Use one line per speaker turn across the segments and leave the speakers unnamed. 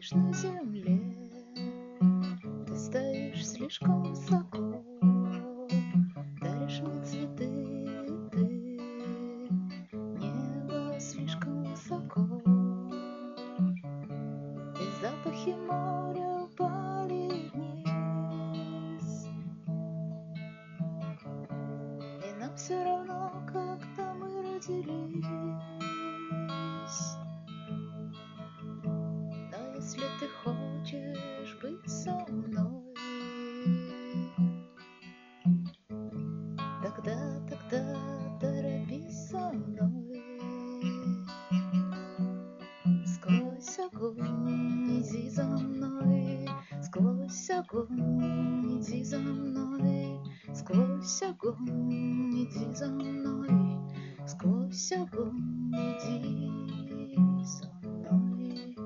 стоишь на земле, ты стоишь слишком высоко, даришь мне цветы, ты, небо слишком высоко, и запахи моря упали вниз, и нам все равно, как-то мы родились. Но если ты хочешь быть со мной, тогда торопись со мной. Сквозь огонь иди за мной, сквозь огонь иди за мной, сквозь огонь иди за мной, сквозь огонь иди за мной.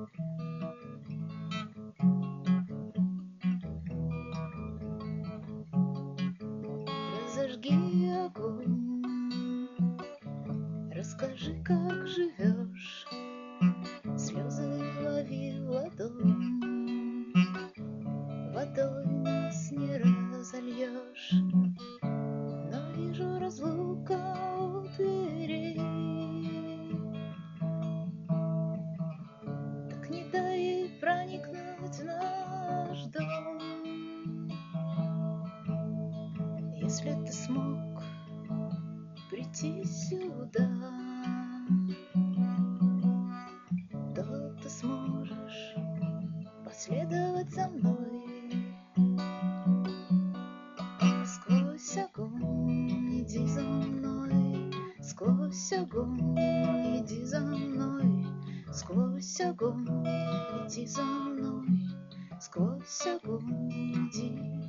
Разожги огонь, расскажи, как живешь, слезы лови в ладонь, водой нас не разольешь, но вижу разлука у дверей. Так не дай ей проникнуть в наш дом. Если ты смог прийти сюда, то ты сможешь последовать за мной. Сквозь огонь иди за мной, сквозь огонь иди за мной, сквозь огонь иди за мной, сквозь огонь иди.